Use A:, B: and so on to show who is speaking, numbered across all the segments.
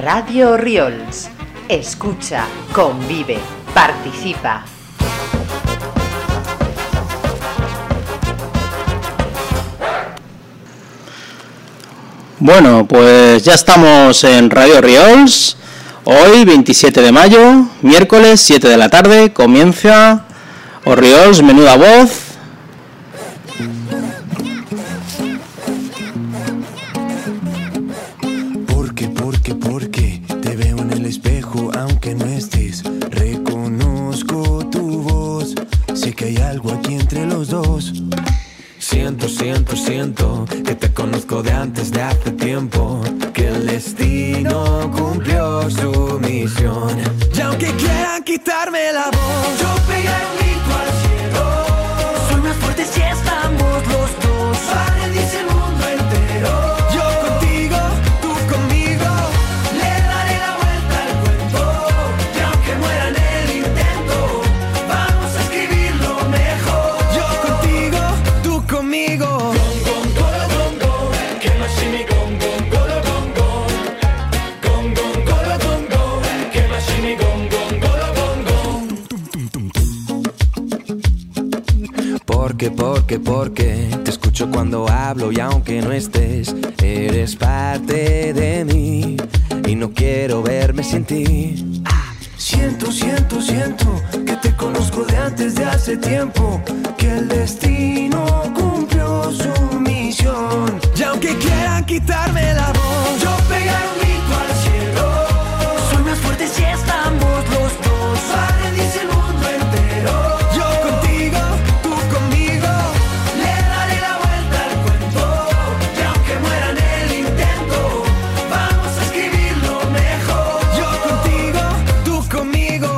A: Radio Riols. Escucha, convive, participa.
B: Bueno, pues ya estamos en Radio Riols. Hoy, 27 de mayo, miércoles, 7 de la tarde, comienza O Riols Menuda Voz.
C: Porque te veo en el espejo, aunque no estés. Reconozco tu voz, sé que hay algo aquí entre los dos. Siento que te conozco de antes de hace tiempo, que el destino cumplió su misión. Y aunque quieran quitarme la voz, yo pegaré un grito al cielo. Soy más fuerte si estamos los dos. Para dice el mundo entero. Yo contigo, tú conmigo, le daré la vuelta al cuento. Y aunque muera en el intento, vamos a escribirlo mejor. Yo contigo, tú conmigo. Porque te escucho cuando hablo y aunque no estés, eres parte de mí y no quiero verme sin ti. Siento que te conozco de antes de hace tiempo, que el destino cumplió su misión. Y aunque quieran quitarme la voz, yo pegaré un grito al cielo. Soy más fuerte si estamos los dos. Para dice el mundo entero. Yo contigo, tú conmigo, le daré la vuelta al cuento. Y aunque muera en el intento, vamos a escribirlo mejor. Yo contigo, tú conmigo.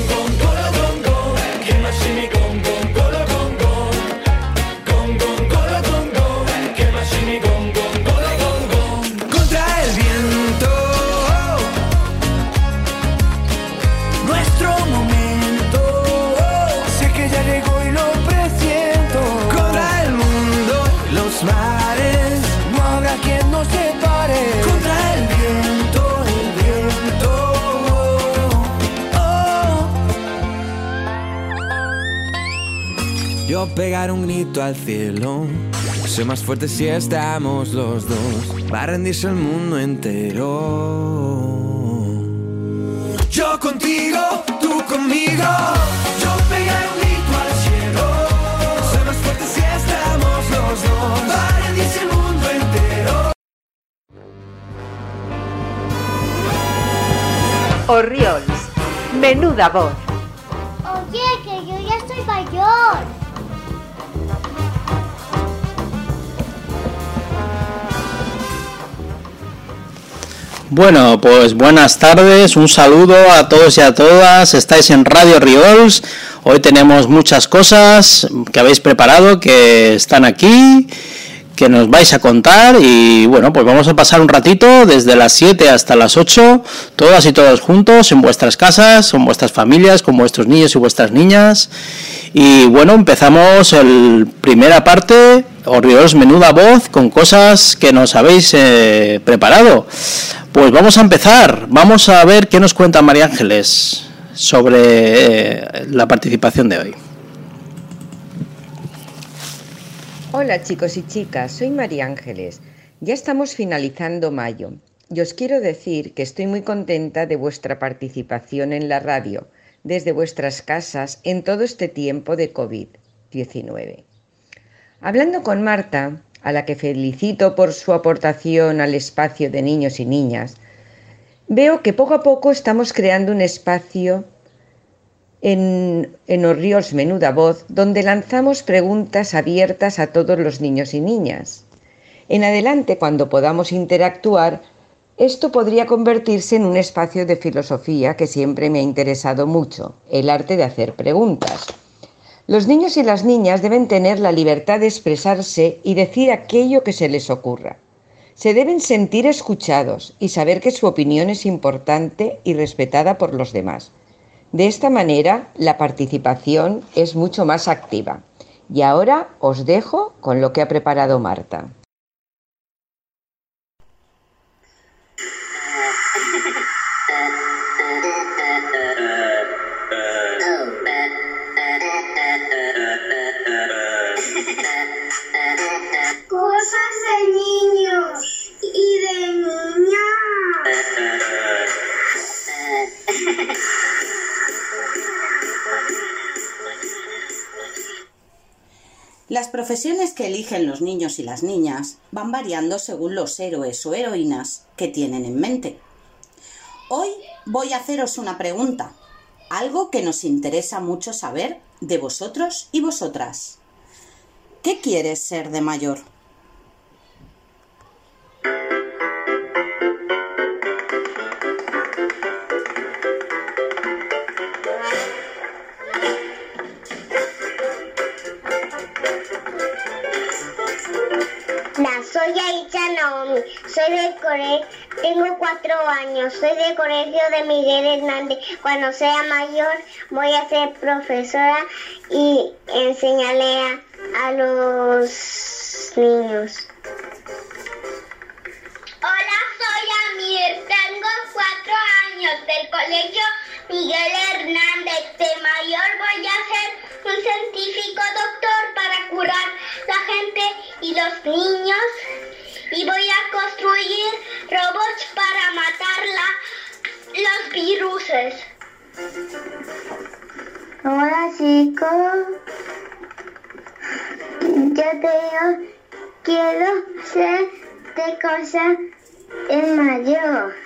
C: Contra el viento, nuestro momento, sé que ya llegó y lo presiento. Contra el mundo, los mares, no habrá quien nos separe. Contra el viento, Yo pegaré un grito al cielo. Soy más fuerte si estamos los dos. Va a rendirse el mundo entero. Yo contigo, tú conmigo. Yo pegaré un grito al cielo. Soy más fuerte si estamos los dos. Va a rendirse el mundo entero.
A: O Riols, menuda voz.
D: Oye, que yo ya soy mayor.
B: Bueno, pues buenas tardes, un saludo a todos y a todas. Estáis en Radio Riols. Hoy tenemos muchas cosas que habéis preparado, que están aquí, que nos vais a contar. Y bueno, pues vamos a pasar un ratito desde las 7 hasta las 8, todas y todos juntos en vuestras casas, con vuestras familias, con vuestros niños y vuestras niñas. Y bueno, empezamos la primera parte, O Riols Menuda Voz, con cosas que nos habéis preparado. Pues vamos a empezar, vamos a ver qué nos cuenta María Ángeles sobre la participación de hoy.
E: Hola chicos y chicas, soy María Ángeles. Ya estamos finalizando mayo y os quiero decir que estoy muy contenta de vuestra participación en la radio, desde vuestras casas en todo este tiempo de COVID-19. Hablando con Marta, a la que felicito por su aportación al espacio de niños y niñas, veo que poco a poco estamos creando un espacio en O Riols Menuda Voz, donde lanzamos preguntas abiertas a todos los niños y niñas. En adelante, cuando podamos interactuar, esto podría convertirse en un espacio de filosofía que siempre me ha interesado mucho, el arte de hacer preguntas. Los niños y las niñas deben tener la libertad de expresarse y decir aquello que se les ocurra. Se deben sentir escuchados y saber que su opinión es importante y respetada por los demás. De esta manera, la participación es mucho más activa. Y ahora os dejo con lo que ha preparado Marta.
D: Cosas de niños y de niñas.
F: Las profesiones que eligen los niños y las niñas van variando según los héroes o heroínas que tienen en mente. Hoy voy a haceros una pregunta, algo que nos interesa mucho saber de vosotros y vosotras. ¿Qué quieres ser de mayor?
D: Soy Aicha Naomi, tengo 4 años, soy del colegio de Miguel Hernández. Cuando sea mayor voy a ser profesora y enseñaré a los niños.
G: Hola, soy Amir, tengo 4 años, del colegio Miguel Hernández. De mayor voy a ser un científico doctor para curar la gente y los niños. Y voy a construir robots para matar los viruses.
D: Hola chicos, yo quiero ser de cosas de mayor.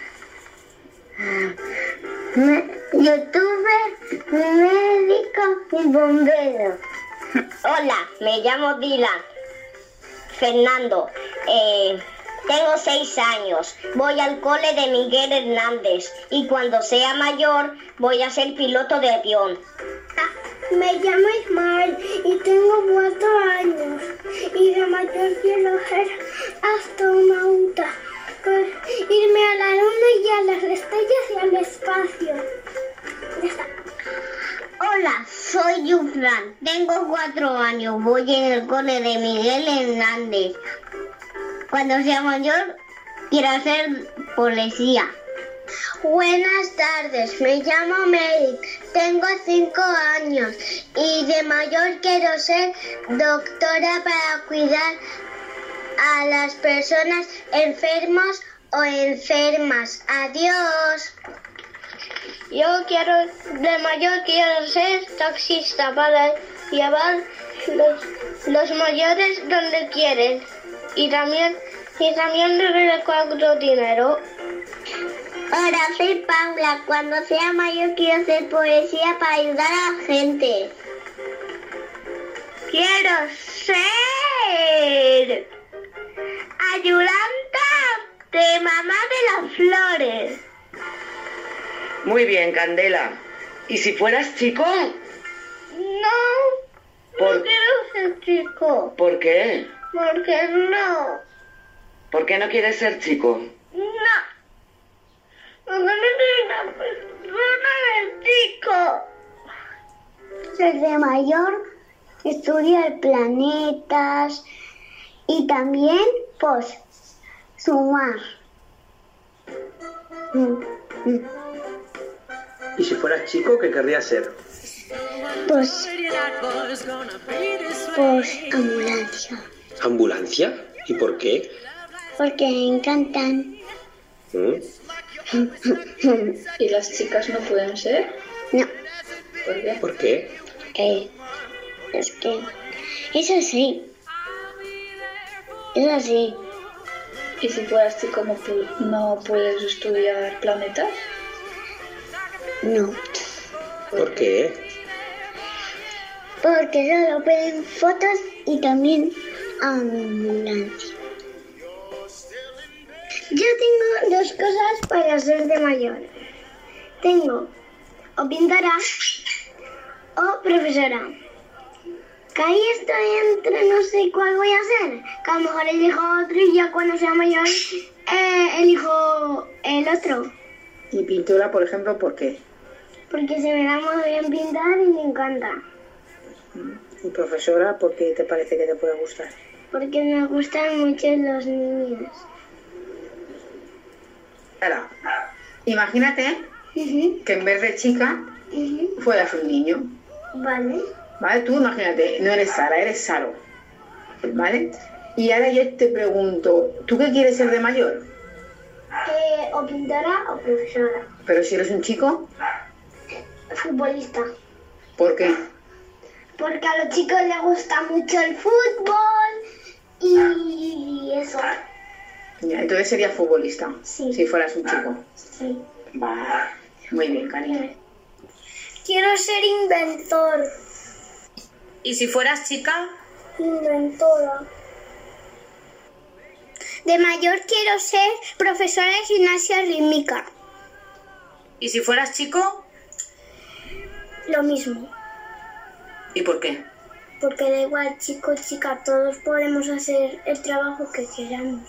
D: Youtuber, médico y bombero.
G: Hola, me llamo Dylan Fernando. Tengo 6 años. Voy al cole de Miguel Hernández y cuando sea mayor voy a ser piloto de avión.
D: Me llamo Ismael y tengo 4 años y de mayor quiero ser astronauta, irme a la luna y a las estrellas y al espacio.
G: Hola, soy Yufran, tengo 4 años, voy en el cole de Miguel Hernández. Cuando sea mayor quiero hacer policía.
D: Buenas tardes, me llamo Mary, tengo 5 años y de mayor quiero ser doctora para cuidar a las personas enfermas o enfermas. Adiós.
G: De mayor quiero ser taxista para llevar los mayores donde quieren y también recuerdo dinero.
D: Hola, soy Paula. Cuando sea mayor quiero hacer poesía para ayudar a la gente.
G: Quiero ser ayudante de mamá de las flores.
H: Muy bien, Candela. ¿Y si fueras chico?
G: No quiero ser chico.
H: ¿Por qué?
G: Porque no.
H: ¿Por qué no quieres ser chico?
G: No. Porque no soy una persona de chico.
D: Ser de mayor, estudiar planetas y también, pues, sumar.
I: ¿Y si fueras chico, qué querrías ser?
D: Pues ambulancia.
I: ¿Ambulancia? ¿Y por qué?
D: Porque me encantan.
J: ¿Y las chicas no pueden ser?
D: No.
J: ¿Por qué?
I: ¿Por qué?
D: Es que eso sí. Es así.
J: ¿Y si fueras chico no puedes estudiar planetas?
D: No.
I: ¿Por qué?
D: Porque solo pueden fotos y también ambulancia. Yo tengo 2 cosas para ser de mayor. Tengo o pintora o profesora. Que ahí estoy entre no sé cuál voy a hacer. Que a lo mejor elijo otro y ya cuando sea mayor elijo el otro.
K: ¿Y pintura, por ejemplo, por qué?
D: Porque se me da muy bien pintar y me encanta.
K: ¿Y profesora, por qué te parece que te puede gustar?
D: Porque me gustan mucho los niños.
K: Ahora, imagínate que en vez de chica fueras un niño.
D: Vale.
K: Vale, tú imagínate, no eres Sara, eres Saro. ¿vale? Y ahora yo te pregunto, ¿tú qué quieres ser de mayor?
D: O pintora o profesora.
K: Pero si eres un chico,
D: Futbolista.
K: ¿por qué?
D: Porque a los chicos les gusta mucho el fútbol y eso.
K: Ya, entonces serías futbolista,
D: Sí.
K: si fueras un chico.
D: Sí.
K: Vale, muy bien, cariño.
D: Quiero ser inventor.
F: ¿Y si fueras chica?
D: Inventora. De mayor quiero ser profesora de gimnasia rítmica.
F: ¿Y si fueras chico?
D: Lo mismo.
F: ¿Y por qué?
D: Porque da igual, chico, chica, todos podemos hacer el trabajo que queramos.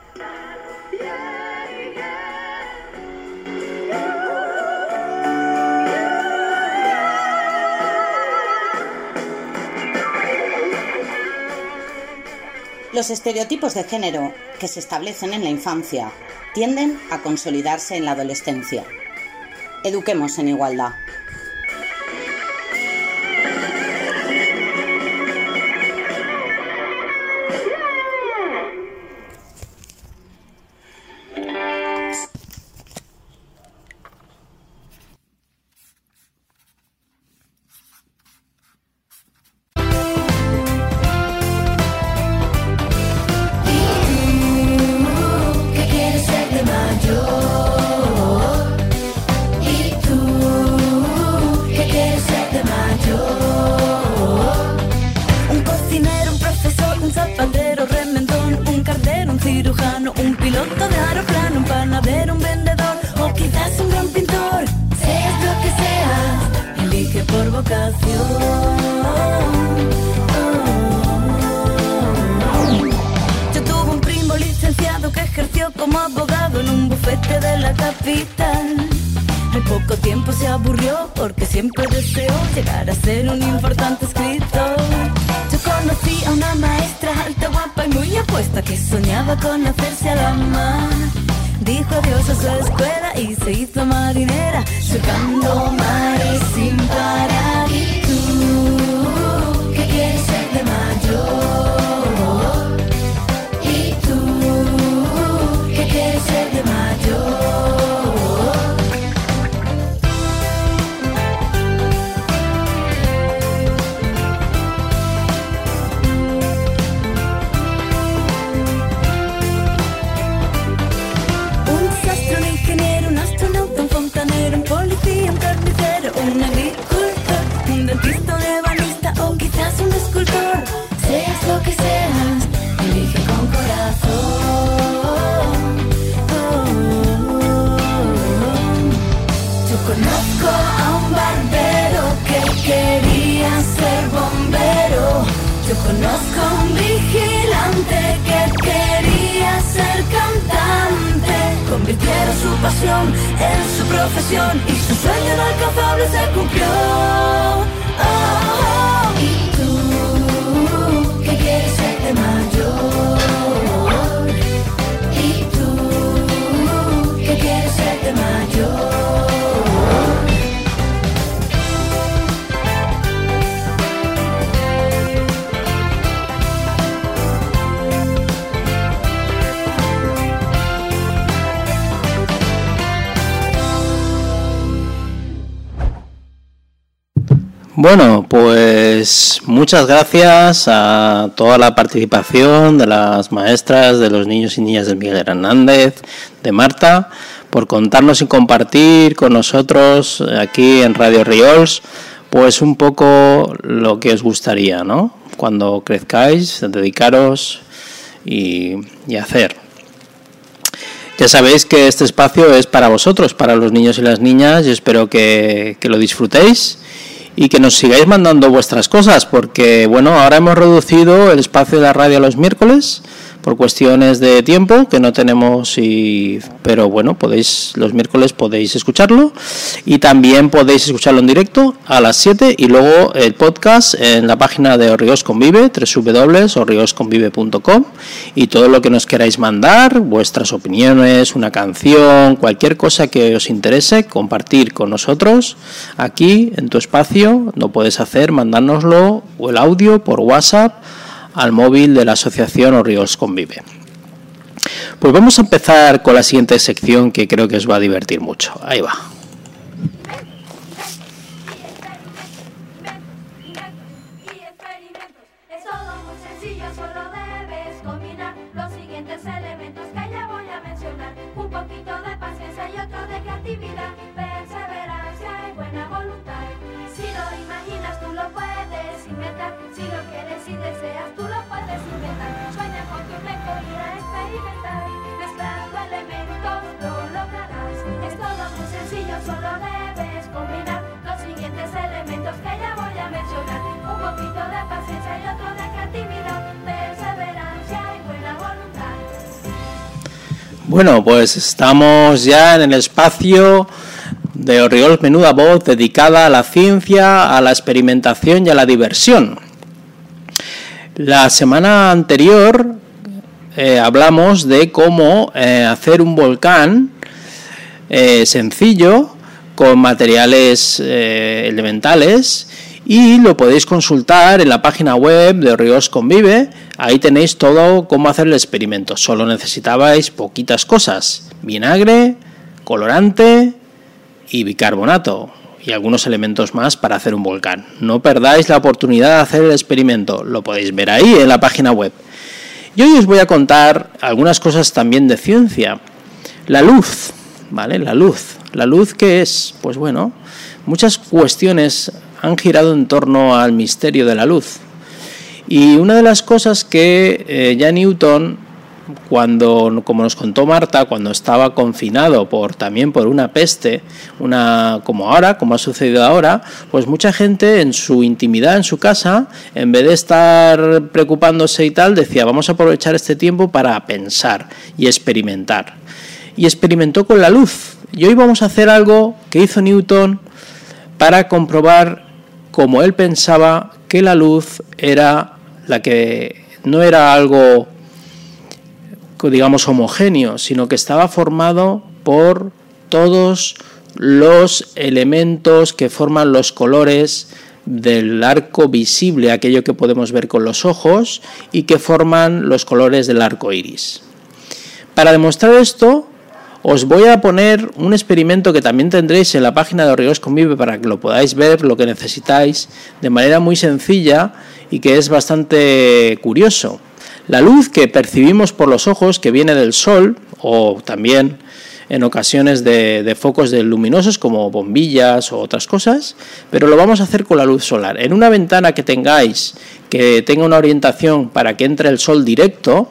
F: Los estereotipos de género que se establecen en la infancia tienden a consolidarse en la adolescencia. Eduquemos en igualdad.
L: Yo tuve un primo licenciado que ejerció como abogado en un bufete de la capital. Al poco tiempo se aburrió porque siempre deseó llegar a ser un importante escritor. Yo conocí a una maestra alta, guapa y muy apuesta que soñaba con hacerse a la mar. Dijo adiós a su escuela y se hizo marinera, surcando mares sin parar. ¿Y tú qué quieres ser de mayor? ¿Y tú qué quieres ser de mayor? Un agricultor, un dentista, un ebanista o quizás un escultor. Seas lo que seas, elige con corazón. Yo conozco a un barbero que quería ser bombero. Yo conozco a un vigilante que quería ser cantante. Convirtieron su pasión en su profesión y su sueño inalcanzable se cumplió. ¿Y tú qué quieres ser de mayor? ¿Y tú qué quieres ser de mayor?
B: Bueno, pues muchas gracias a toda la participación de las maestras, de los niños y niñas de Miguel Hernández, de Marta, por contarnos y compartir con nosotros aquí en Radio Riols, pues un poco lo que os gustaría, ¿no? Cuando crezcáis, dedicaros y hacer. Ya sabéis que este espacio es para vosotros, para los niños y las niñas, y espero que lo disfrutéis. Y que nos sigáis mandando vuestras cosas, porque bueno, ahora hemos reducido el espacio de la radio a los miércoles por cuestiones de tiempo que no tenemos, pero bueno, los miércoles podéis escucharlo y también podéis escucharlo en directo a las 7 y luego el podcast en la página de Orriols Convive, www.orriolsconvive.com, y todo lo que nos queráis mandar, vuestras opiniones, una canción, cualquier cosa que os interese, compartir con nosotros aquí en tu espacio, lo puedes hacer, mandárnoslo o el audio por WhatsApp al móvil de la asociación Orriols Convive. Pues vamos a empezar con la siguiente sección, que creo que os va a divertir mucho. Ahí va. Bueno, pues estamos ya en el espacio de Orriols Menuda Voz, dedicada a la ciencia, a la experimentación y a la diversión. La semana anterior hablamos de cómo hacer un volcán sencillo con materiales elementales, y lo podéis consultar en la página web de Orriols Convive. Ahí tenéis todo cómo hacer el experimento. Solo necesitabais poquitas cosas: vinagre, colorante y bicarbonato, y algunos elementos más para hacer un volcán. No perdáis la oportunidad de hacer el experimento, lo podéis ver ahí en la página web. Y hoy os voy a contar algunas cosas también de ciencia. La luz, ¿vale? La luz, ¿qué es? Pues bueno, muchas cuestiones han girado en torno al misterio de la luz. Y una de las cosas que ya Newton, como nos contó Marta, cuando estaba confinado también por una peste, como ha sucedido ahora, pues mucha gente en su intimidad, en su casa, en vez de estar preocupándose y tal, decía: vamos a aprovechar este tiempo para pensar y experimentar. Y experimentó con la luz. Y hoy vamos a hacer algo que hizo Newton para comprobar cómo él pensaba que la luz era no era algo, digamos, homogéneo, sino que estaba formado por todos los elementos que forman los colores del arco visible, aquello que podemos ver con los ojos, y que forman los colores del arco iris. Para demostrar esto, os voy a poner un experimento que también tendréis en la página de Orriols Convive para que lo podáis ver, lo que necesitáis, de manera muy sencilla y que es bastante curioso. La luz que percibimos por los ojos, que viene del sol, o también en ocasiones de focos luminosos como bombillas o otras cosas, pero lo vamos a hacer con la luz solar. En una ventana que tenga una orientación para que entre el sol directo,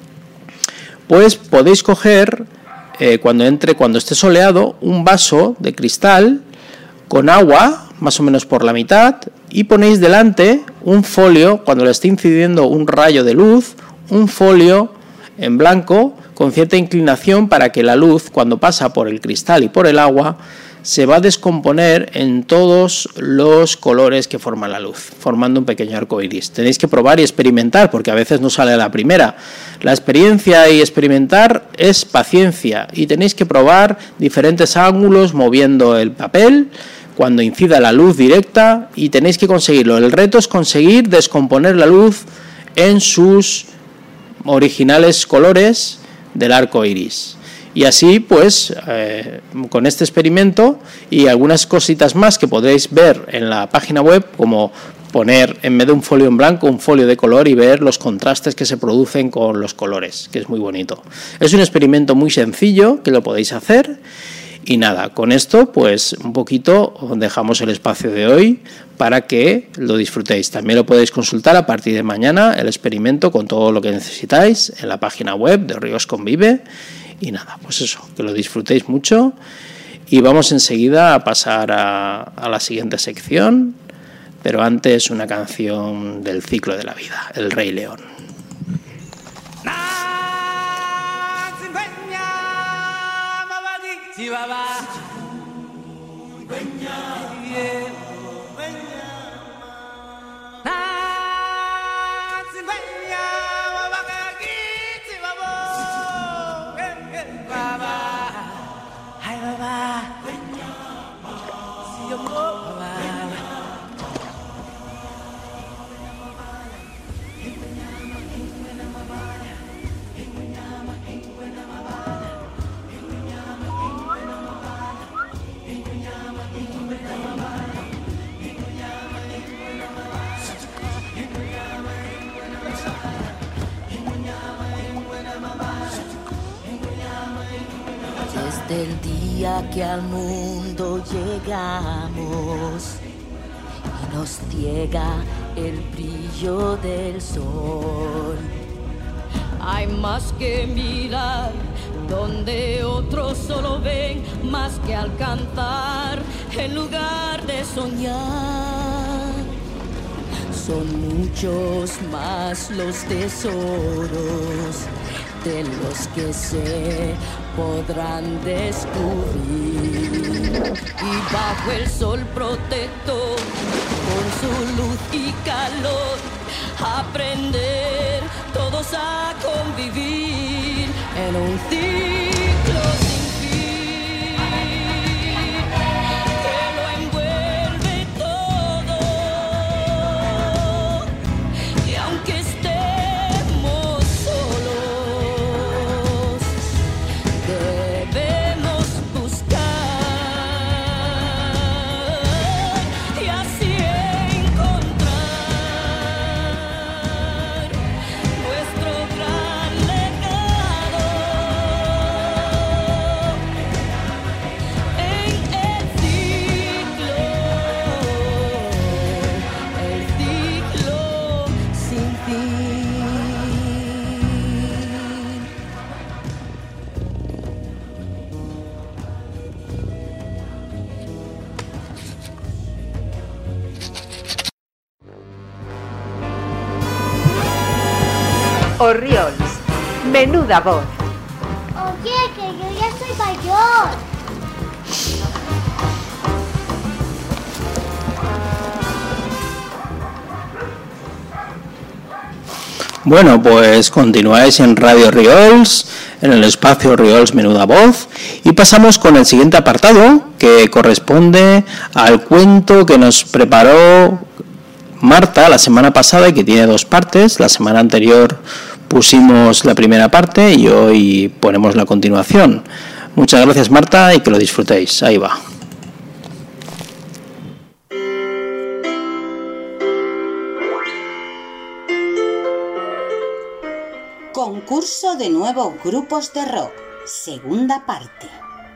B: pues podéis coger, cuando esté soleado, un vaso de cristal con agua, más o menos por la mitad, y ponéis delante un folio, cuando le esté incidiendo un rayo de luz, un folio en blanco con cierta inclinación para que la luz, cuando pasa por el cristal y por el agua, se va a descomponer en todos los colores que forman la luz, formando un pequeño arco iris. Tenéis que probar y experimentar, porque a veces no sale a la primera. La experiencia y experimentar es paciencia, y tenéis que probar diferentes ángulos moviendo el papel cuando incida la luz directa, y tenéis que conseguirlo. El reto es conseguir descomponer la luz en sus originales colores del arco iris. Y así, pues, con este experimento y algunas cositas más que podréis ver en la página web, como poner en vez de un folio en blanco un folio de color y ver los contrastes que se producen con los colores, que es muy bonito. Es un experimento muy sencillo que lo podéis hacer. Y nada, con esto pues un poquito dejamos el espacio de hoy para que lo disfrutéis. También lo podéis consultar a partir de mañana, el experimento, con todo lo que necesitáis en la página web de Orriols Convive. Y nada, pues eso, que lo disfrutéis mucho. Y vamos enseguida a pasar a la siguiente sección, pero antes una canción del ciclo de la vida, El Rey León.
L: Desde el día que al mundo llegamos y nos ciega el brillo del sol. Hay más que mirar donde otros solo ven, más que alcanzar en lugar de soñar. Son muchos más los tesoros de los que se podrán descubrir. Y bajo el sol protector, con su luz y calor, aprender todos a convivir en un ciclo sin fin que lo envuelve todo. Y aunque estemos solos, debemos buscar y así encontrar nuestro gran legado en el ciclo sin fin.
A: Orriols, menuda voz.
G: Oye, que yo ya soy mayor.
B: Bueno, pues continuáis en Radio Riols, en el espacio Riols Menuda Voz, y pasamos con el siguiente apartado, que corresponde al cuento que nos preparó Marta la semana pasada y que tiene dos partes. La semana anterior pusimos la primera parte y hoy ponemos la continuación. Muchas gracias, Marta, y que lo disfrutéis. Ahí va.
F: Concurso de nuevos grupos de rock, segunda parte.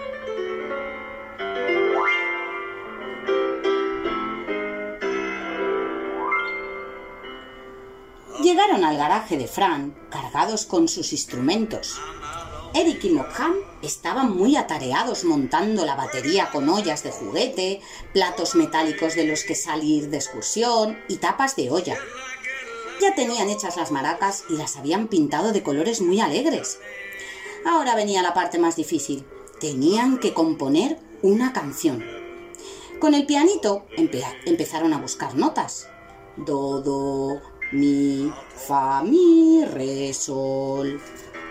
F: Llegaron al garaje de Fran cargados con sus instrumentos. Eric y Mokham estaban muy atareados montando la batería con ollas de juguete, platos metálicos de los que salir de excursión y tapas de olla. Ya tenían hechas las maracas y las habían pintado de colores muy alegres. Ahora venía la parte más difícil. Tenían que componer una canción. Con el pianito empezaron a buscar notas. Do, do, mi, fa, mi, re, sol.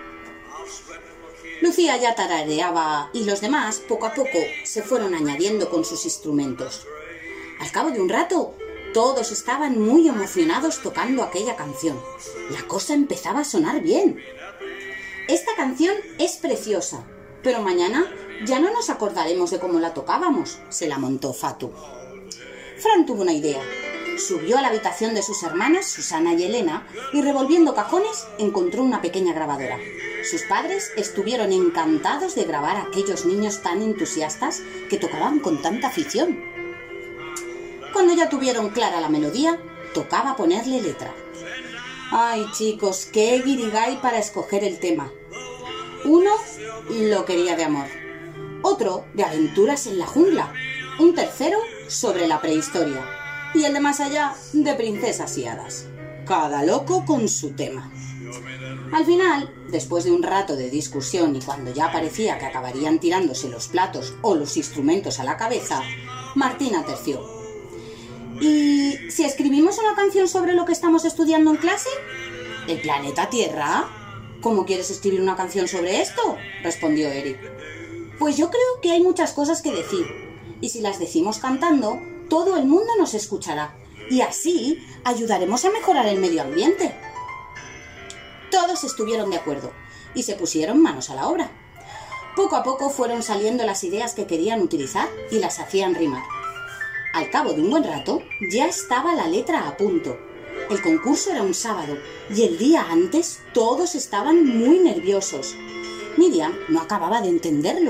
F: Lucía ya tarareaba y los demás, poco a poco, se fueron añadiendo con sus instrumentos. Al cabo de un rato, todos estaban muy emocionados tocando aquella canción. La cosa empezaba a sonar bien. Esta canción es preciosa, pero mañana ya no nos acordaremos de cómo la tocábamos, se lamentó Fatu. Fran tuvo una idea. Subió a la habitación de sus hermanas, Susana y Elena, y revolviendo cajones encontró una pequeña grabadora. Sus padres estuvieron encantados de grabar a aquellos niños tan entusiastas que tocaban con tanta afición. Cuando ya tuvieron clara la melodía, tocaba ponerle letra. Ay, chicos, qué guirigay para escoger el tema. Uno lo quería de amor, otro de aventuras en la jungla, un tercero sobre la prehistoria y el de más allá de princesas y hadas. Cada loco con su tema. Al final, después de un rato de discusión y cuando ya parecía que acabarían tirándose los platos o los instrumentos a la cabeza, Martina terció. ¿Y si escribimos una canción sobre lo que estamos estudiando en clase? ¿El planeta Tierra? ¿Cómo quieres escribir una canción sobre esto?, respondió Eric. Pues yo creo que hay muchas cosas que decir, y si las decimos cantando, todo el mundo nos escuchará, y así ayudaremos a mejorar el medio ambiente. Todos estuvieron de acuerdo, y se pusieron manos a la obra. Poco a poco fueron saliendo las ideas que querían utilizar y las hacían rimar. Al cabo de un buen rato, ya estaba la letra a punto. El concurso era un sábado y el día antes todos estaban muy nerviosos. Miriam no acababa de entenderlo.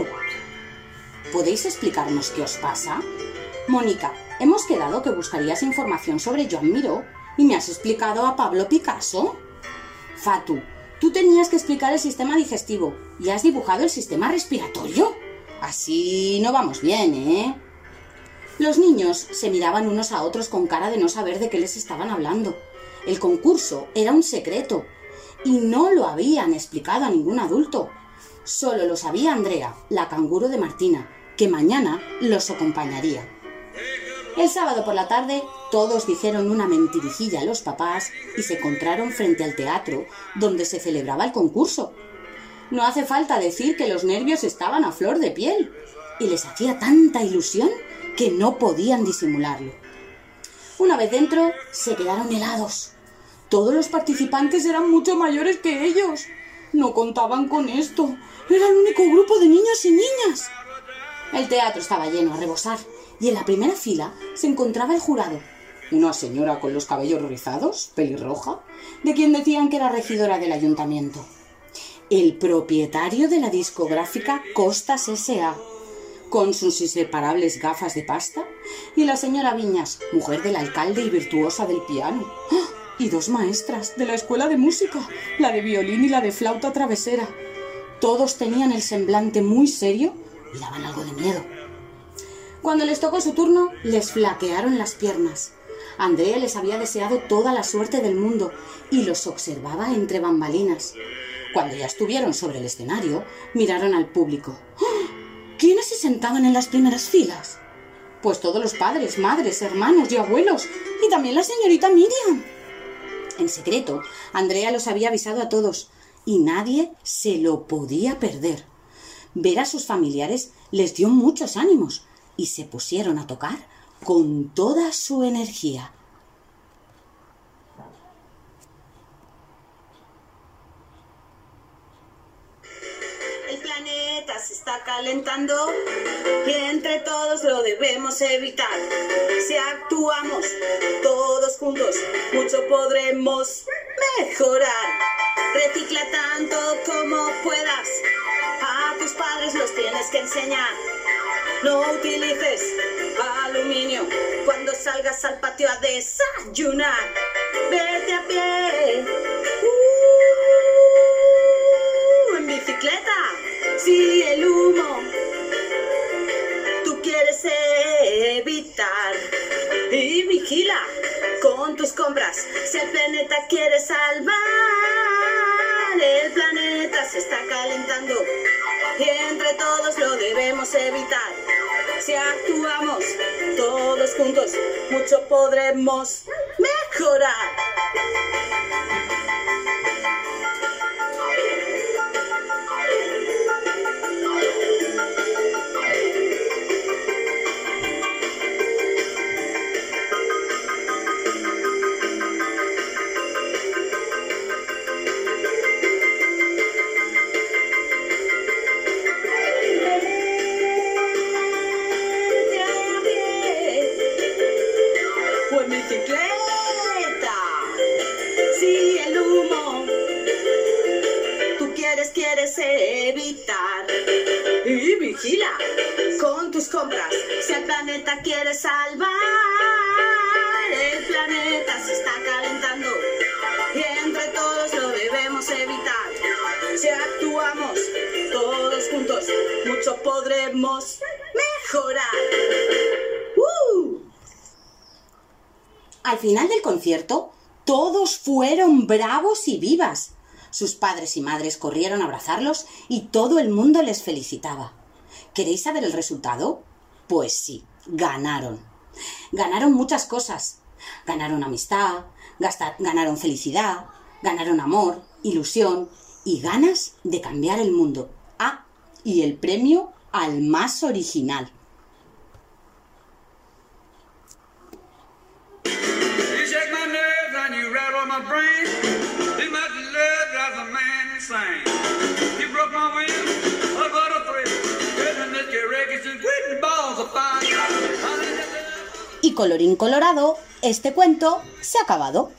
F: ¿Podéis explicarnos qué os pasa? Mónica, hemos quedado que buscarías información sobre Joan Miró y me has explicado a Pablo Picasso. Fatu, tú tenías que explicar el sistema digestivo y has dibujado el sistema respiratorio. Así no vamos bien, ¿eh? Los niños se miraban unos a otros con cara de no saber de qué les estaban hablando. El concurso era un secreto y no lo habían explicado a ningún adulto. Solo lo sabía Andrea, la canguro de Martina, que mañana los acompañaría. El sábado por la tarde todos dijeron una mentirijilla a los papás y se encontraron frente al teatro donde se celebraba el concurso. No hace falta decir que los nervios estaban a flor de piel y les hacía tanta ilusión que no podían disimularlo. Una vez dentro se quedaron helados. Todos los participantes eran mucho mayores que ellos. No contaban con esto. Era el único grupo de niños y niñas. El teatro estaba lleno a rebosar y en la primera fila se encontraba el jurado. Una señora con los cabellos rizados, pelirroja, de quien decían que era regidora del ayuntamiento. El propietario de la discográfica Costas S.A., con sus inseparables gafas de pasta, y la señora Viñas, mujer del alcalde y virtuosa del piano. ¡Ah! Y dos maestras de la escuela de música, la de violín y la de flauta travesera. Todos tenían el semblante muy serio y daban algo de miedo. Cuando les tocó su turno, les flaquearon las piernas. Andrea les había deseado toda la suerte del mundo y los observaba entre bambalinas. Cuando ya estuvieron sobre el escenario, miraron al público. ¡Ah! ¿Quiénes se sentaban en las primeras filas? Pues todos los padres, madres, hermanos y abuelos, y también la señorita Miriam. En secreto, Andrea los había avisado a todos, y nadie se lo podía perder. Ver a sus familiares les dio muchos ánimos, y se pusieron a tocar con toda su energía.
M: El planeta se está calentando y entre todos lo debemos evitar. Si actuamos todos juntos, mucho podremos mejorar. Recicla tanto como puedas, a tus padres los tienes que enseñar. No utilices aluminio cuando salgas al patio a desayunar. Vete a pie, en bicicleta, si el humo tú quieres evitar. Y vigila con tus compras si el planeta quieres salvar. El planeta se está calentando y entre todos lo debemos evitar. Si actuamos todos juntos, mucho podremos mejorar. Evitar. Y vigila con tus compras si el planeta quieres salvar. El planeta se está calentando y entre todos lo debemos evitar. Si actuamos todos juntos, mucho podremos mejorar.
F: Al final del concierto, todos fueron bravos y vivas. Sus padres y madres corrieron a abrazarlos y todo el mundo les felicitaba. ¿Queréis saber el resultado? Pues sí, ganaron. Ganaron muchas cosas. Ganaron amistad, ganaron felicidad, ganaron amor, ilusión y ganas de cambiar el mundo. Ah, y el premio al más original. Y colorín colorado, este cuento se ha acabado.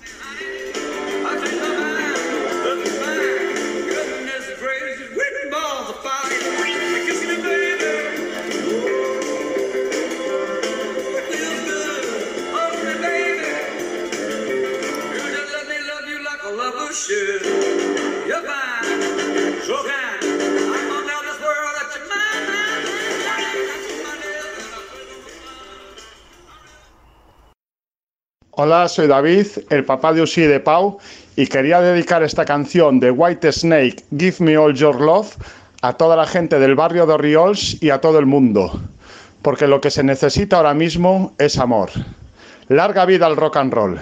N: Hola, soy David, el papá de Usi y de Pau, y quería dedicar esta canción de White Snake, Give Me All Your Love, a toda la gente del barrio de Orriols y a todo el mundo, porque lo que se necesita ahora mismo es amor. Larga vida al rock and roll.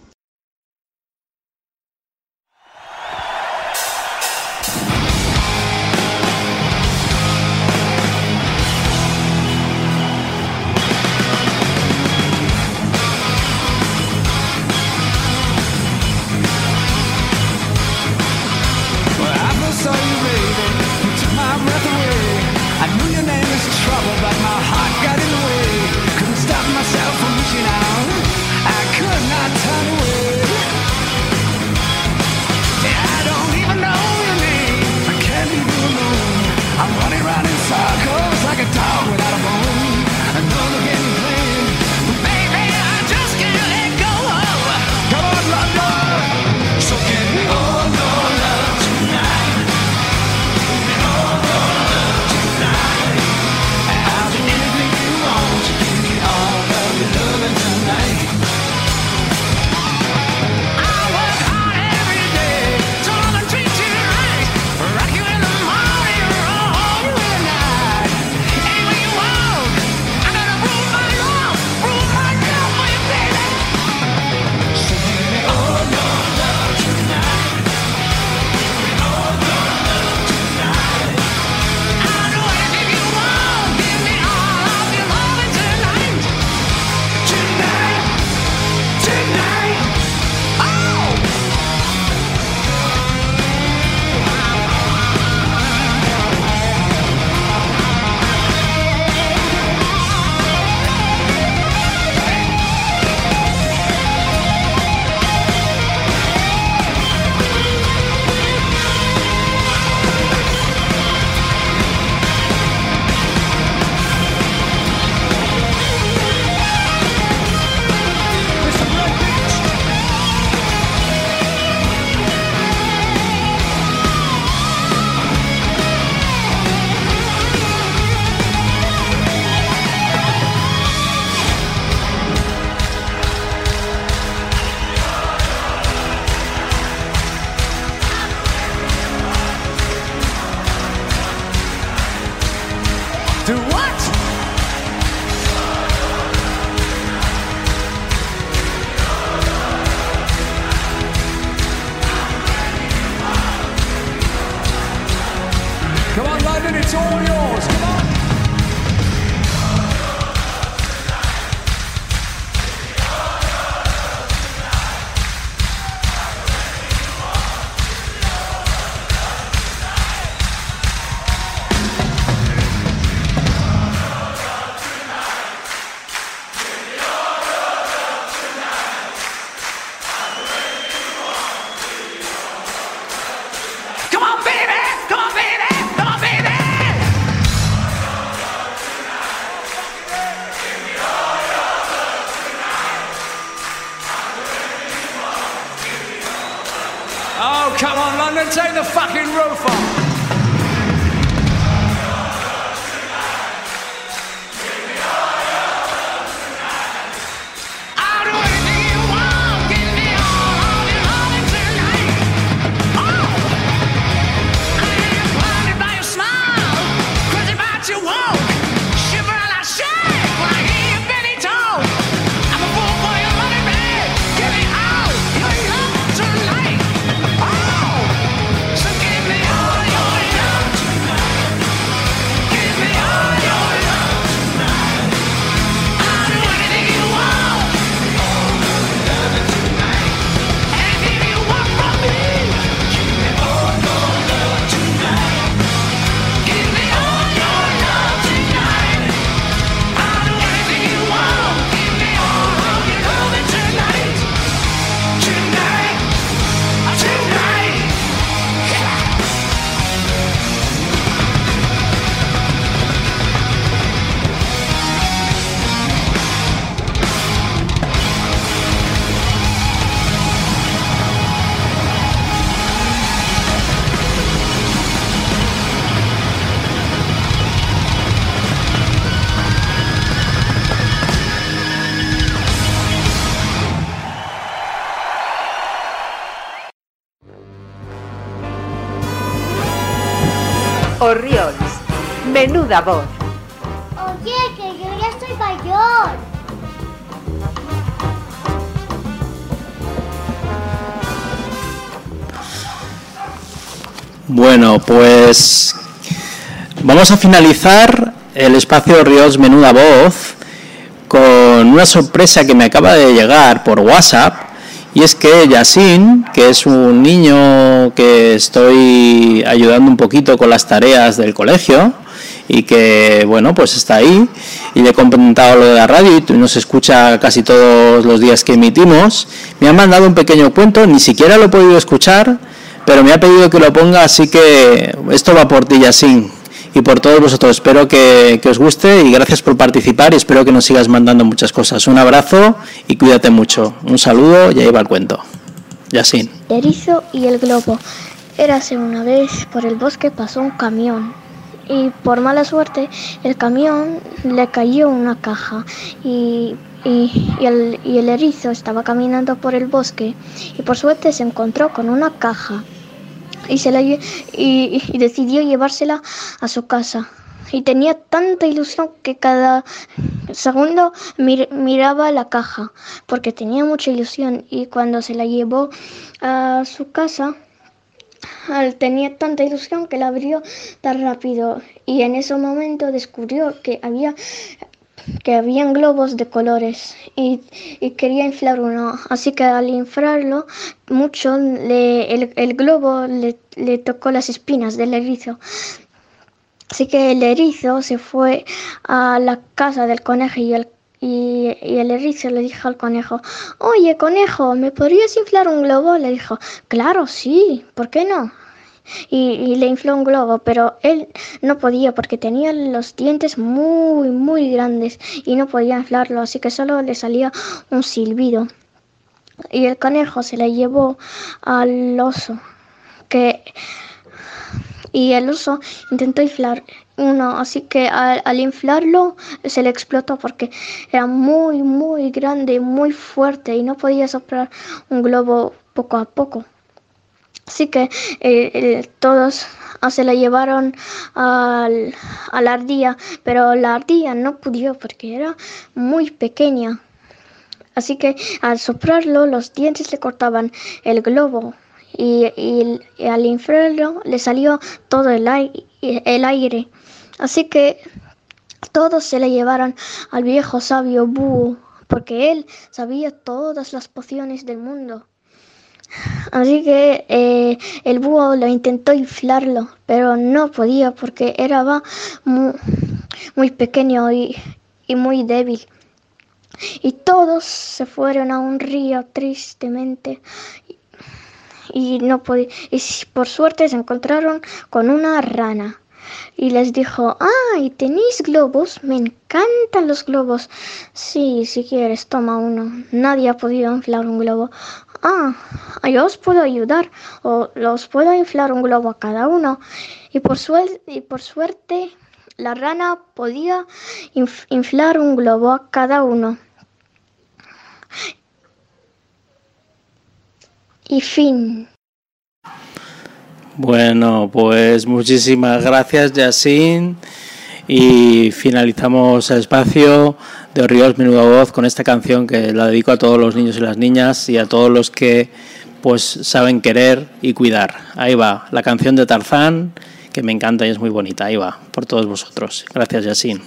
O: Come on, London, take the fucking roof off.
C: Oh, so give me all
A: Orriols. Menuda voz.
G: Oye, que yo ya estoy mayor.
B: Bueno, pues vamos a finalizar el espacio Orriols Menuda Voz con una sorpresa que me acaba de llegar por WhatsApp, y es que Yasin, que es un niño que estoy ayudando un poquito con las tareas del colegio y que, bueno, pues está ahí, y le he comentado lo de la radio y nos escucha casi todos los días que emitimos, me ha mandado un pequeño cuento, ni siquiera lo he podido escuchar, pero me ha pedido que lo ponga, así que esto va por ti, Yasin, y por todos vosotros. Espero que os guste y gracias por participar, y espero que nos sigas mandando muchas cosas. Un abrazo y cuídate mucho. Un saludo y ahí va el cuento. Yasin.
P: El erizo y el globo. Érase una vez, por el bosque pasó un camión y por mala suerte el camión le cayó una caja y el erizo estaba caminando por el bosque y por suerte se encontró con una caja y decidió llevársela a su casa. Y tenía tanta ilusión que cada segundo miraba la caja, porque tenía mucha ilusión. Y cuando se la llevó a su casa, tenía tanta ilusión que la abrió tan rápido. Y en ese momento descubrió que habían globos de colores y quería inflar uno, así que al inflarlo mucho el globo le tocó las espinas del erizo, así que el erizo se fue a la casa del conejo y el erizo le dijo al conejo: oye conejo, ¿me podrías inflar un globo? Le dijo: claro, sí, ¿por qué no? Y le infló un globo, pero él no podía porque tenía los dientes muy, muy grandes y no podía inflarlo, así que solo le salía un silbido. Y el conejo se le llevó al oso, y el oso intentó inflar uno, así que al inflarlo se le explotó porque era muy, muy grande, muy fuerte y no podía soplar un globo poco a poco. Así que todos se la llevaron a la ardilla, pero la ardilla no pudo porque era muy pequeña. Así que al soplarlo los dientes le cortaban el globo y al inflarlo le salió todo el aire. Así que todos se la llevaron al viejo sabio búho porque él sabía todas las pociones del mundo. Así que el búho lo intentó inflarlo, pero no podía porque era muy pequeño y muy débil. Y todos se fueron a un río tristemente y por suerte se encontraron con una rana. Y les dijo: ¡ay, tenéis globos! Me encantan los globos. Sí, si quieres, toma uno. Nadie ha podido inflar un globo. Yo os puedo ayudar, o los puedo inflar un globo a cada uno. Y por suerte, la rana podía inflar un globo a cada uno. Y fin.
B: Bueno, pues muchísimas gracias, Yasin, y finalizamos el espacio de Orriols Menuda Voz con esta canción que la dedico a todos los niños y las niñas y a todos los que pues saben querer y cuidar. Ahí va, la canción de Tarzán, que me encanta y es muy bonita. Ahí va, por todos vosotros. Gracias, Yasin.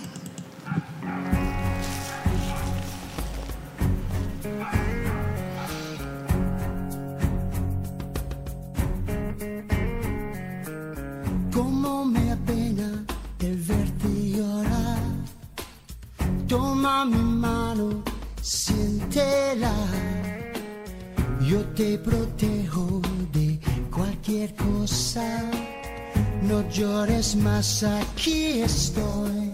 Q: Toma mi mano, siéntela. Yo te protejo de cualquier cosa. No llores más, aquí estoy.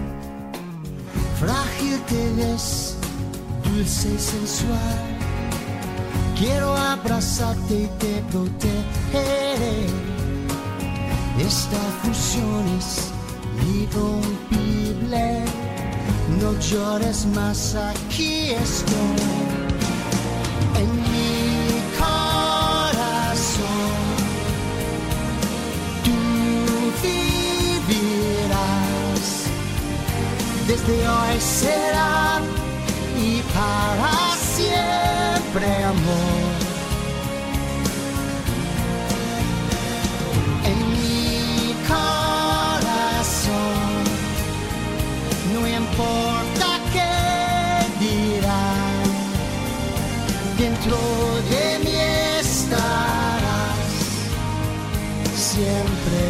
Q: Frágil te ves, dulce y sensual. Quiero abrazarte y te protegeré. Esta fusión es irrompible. No llores más, aquí estoy. En mi corazón, tu vida. desde hoy será y para siempre amor. En mi corazón no importa qué dirán, dentro de mí estarás siempre.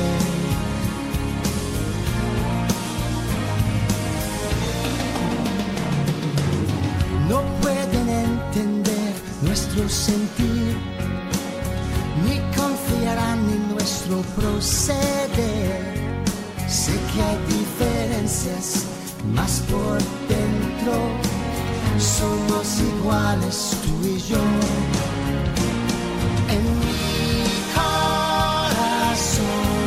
Q: No pueden entender nuestro sentir, ni confiarán en nuestro proceder. Sé que hay diferencias, mas por dentro somos iguales tú y yo. En mi corazón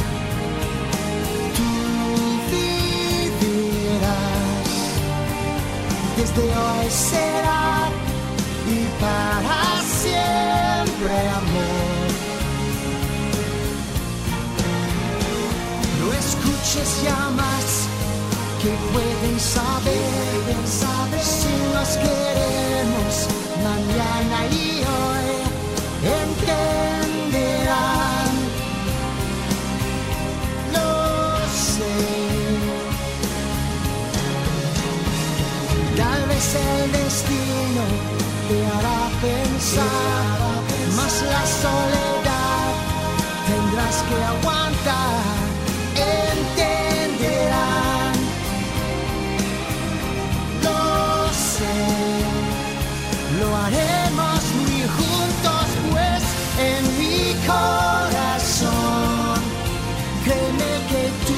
Q: tú vivirás, desde hoy será y para siempre amor. No escuches llamas que pueden saber si nos queremos mañana y hoy entenderán. Lo sé. Tal vez el destino te hará pensar, mas la soledad tendrás que aguantar. Entenderán, lo sé, lo haremos muy juntos, pues en mi corazón, créeme que tú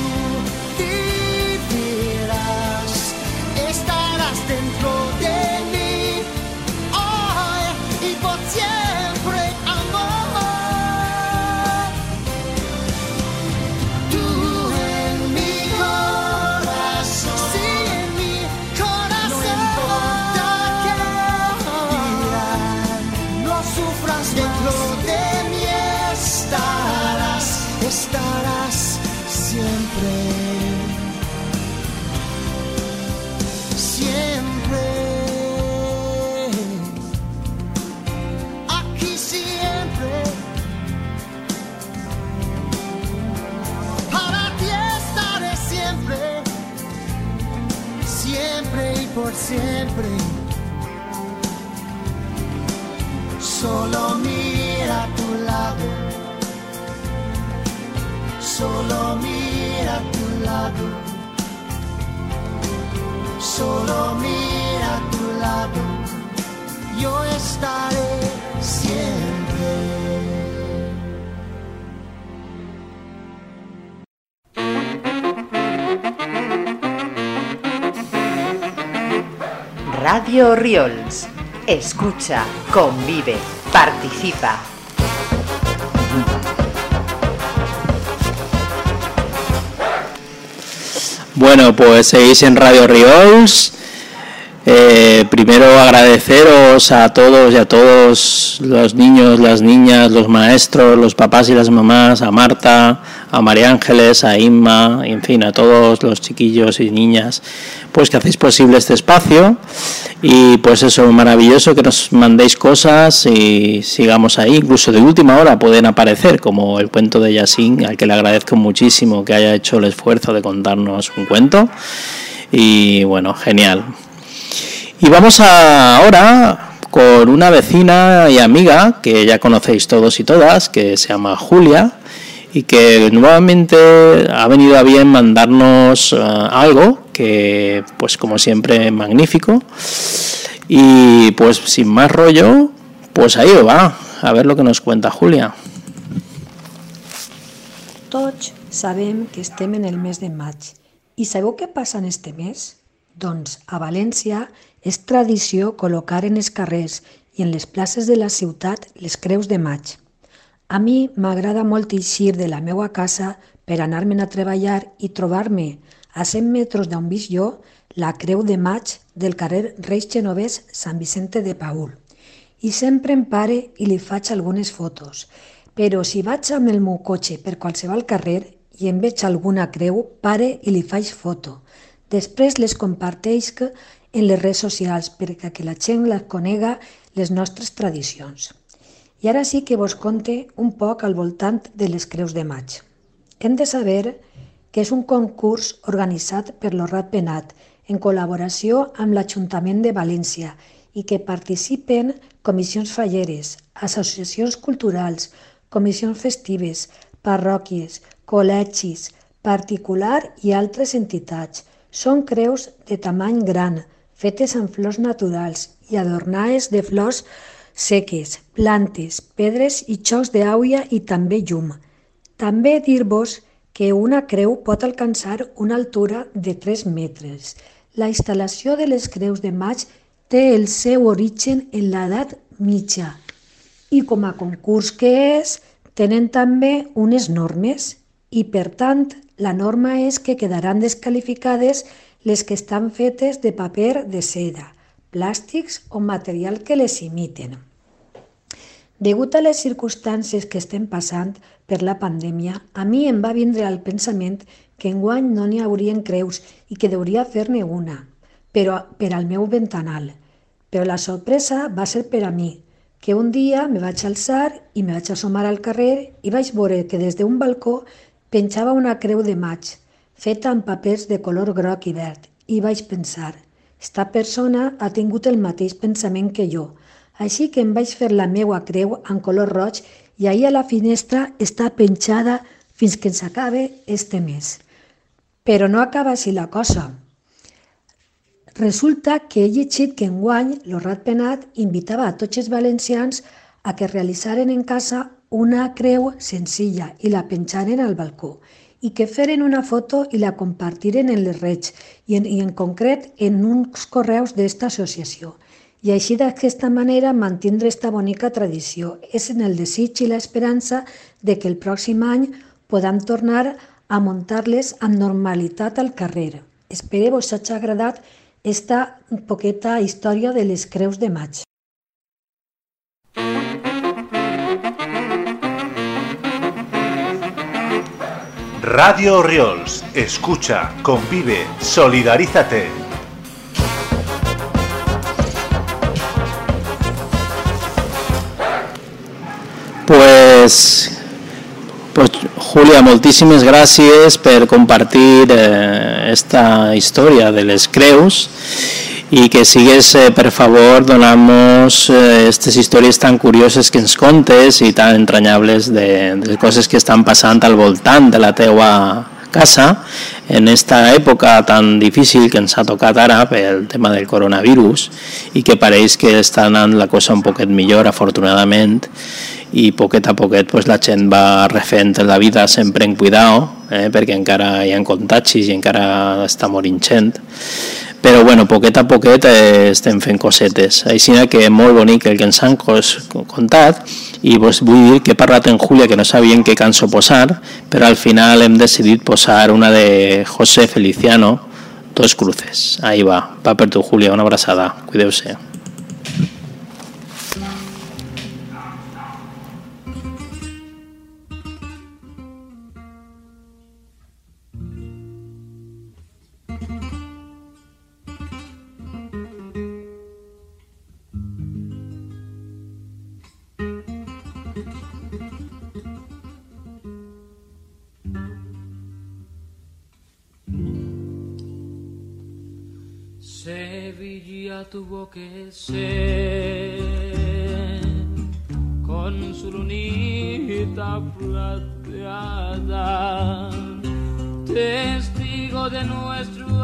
Q: vivirás, estarás dentro de mí hoy y por siempre, amor. Tú en mi corazón, sí, en mi corazón. No importa qué dirán, no sufras, dentro de mí estarás siempre. Siempre, aquí siempre, para ti estaré siempre, siempre y por siempre. Solo mira a tu lado, solo mira a tu lado. Solo mira a tu lado, yo estaré siempre.
A: Radio Riols. Escucha, convive, participa.
B: Bueno, pues seguís en Radio Riols. Primero agradeceros a todos y a todos los niños, las niñas, los maestros, los papás y las mamás, a Marta, a María Ángeles, a Inma, en fin, a todos los chiquillos y niñas, pues que hacéis posible este espacio. Y pues eso, maravilloso que nos mandéis cosas y sigamos ahí, incluso de última hora pueden aparecer, como el cuento de Yasin, al que le agradezco muchísimo que haya hecho el esfuerzo de contarnos un cuento. Y bueno, genial. Y vamos ahora con una vecina y amiga que ya conocéis todos y todas, que se llama Julia, y que nuevamente ha venido a bien mandarnos algo que, pues como siempre, magnífico. Y pues sin más rollo, pues ahí va, a ver lo que nos cuenta Julia.
R: Tots sabem que estem en el mes de maig. I sabeu què passa en este mes? Doncs a València és tradició col·locar en els carrers i en les places de la ciutat les creus de maig. A mi m'agrada molt eixir de la meua casa per anar-me'n a treballar i trobar-me a 100 metres d'on visc jo la creu de maig del carrer Reis Genovès Sant Vicente de Paül. I sempre em pare i li faig algunes fotos, però si vaig amb el meu cotxe per qualsevol carrer i em veig alguna creu, pare i li faig foto. Després les comparteix en les redes socials perquè la gent les conega les nostres tradicions. I ara sí que vos conte un poc al voltant de les Creus de Maig. Hem de saber que és un concurs organitzat per lo Ratpenat en col·laboració amb l'Ajuntament de València i que participen comissions falleres, associacions culturals, comissions festives, parròquies, col·legis, particular i altres entitats. Són creus de tamany gran, fetes amb flors naturals i adornades de flors seques, plantes, pedres i xocs d'aigua i també llum. També dir-vos que una creu pot alcançar una altura de 3 metres. La instal·lació de les Creus de Maig té el seu origen en l'edat mitja i com a concurs que és, tenen també unes normes i per tant la norma és que quedaran desqualificades les que estan fetes de paper de seda, plàstics o material que les imiten. Degut a les circumstàncies que estem passant per la pandèmia, a mi em va vindre al pensament que enguany no n'hi haurien creus i que hauria fer-ne una, però per al meu ventanal. Però la sorpresa va ser per a mi, que un dia me vaig alçar i me vaig assomar al carrer i vaig veure que des d'un balcó penjava una creu de maig, feta amb papers de color groc i verd, i vaig pensar, esta persona ha tingut el mateix pensament que jo, així que em vaig fer la meua creu en color roig i ahir a la finestra està penjada fins que ens acabe este mes. Però no acaba així la cosa. Resulta que he llegit que enguany lo Ratpenat invitava a tots els valencians a que realitzaren en casa una creu senzilla i la penjaren al balcó i que feren una foto i la compartiren en les redes i en concret en uns correus d'esta associació. I així d'aquesta manera mantindre esta bonica tradició. És en el desig i l'esperança de que el pròxim any podam tornar a muntar-les amb normalitat al carrer. Espero vos hagi agradat esta poqueta història de les Creus de Maig.
S: Radio Riols, escucha, convive, solidarízate.
B: Pues Julia, moltíssimes gràcies per compartir esta història de les creus i que sigues, per favor, donant-nos aquestes històries tan curioses que ens contes i tan entranyables de coses que estan passant al voltant de la teua casa en esta època tan difícil que ens ha tocat ara pel tema del coronavirus i que pareix que està anant la cosa un poquet millor, afortunadament, i poquet a poquet pues, la gent va refent la vida sempre en cuidado, perquè encara hi ha contagis i encara està morint gent. Però bueno, poquet a poquet estem fent cosetes. Així que molt bonic el que ens han contat i vos vull dir que he parlat en Julia que no sabien què cançó posar, però al final hem decidit posar una de José Feliciano, Dos Cruces. Ahí va per tu, Julia, una abraçada, cuideu-se.
T: Sevilla tuvo que ser con su lunita plateada, testigo de nuestro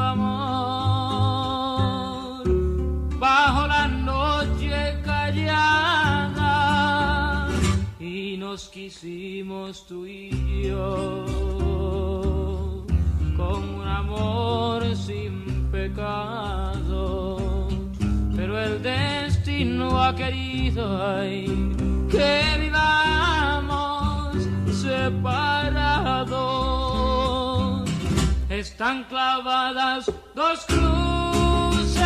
T: amor, bajo la noche callada, y nos quisimos tú y yo, con un amor sin pecado, pero el destino ha querido ay, que vivamos separados. Están clavadas dos cruces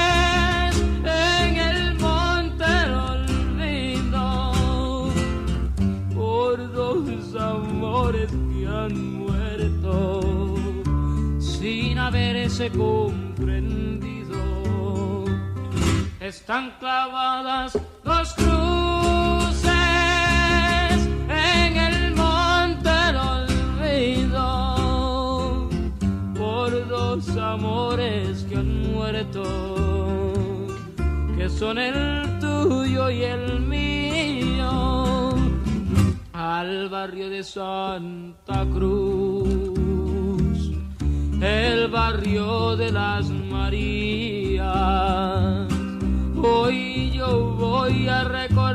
T: en el monte del olvido por dos amores que han muerto sin haberse comprendido. Están clavadas dos cruces en el monte del olvido por dos amores que han muerto, que son el tuyo y el mío, al barrio de Santa Cruz, el barrio de las Marías. Hoy yo voy a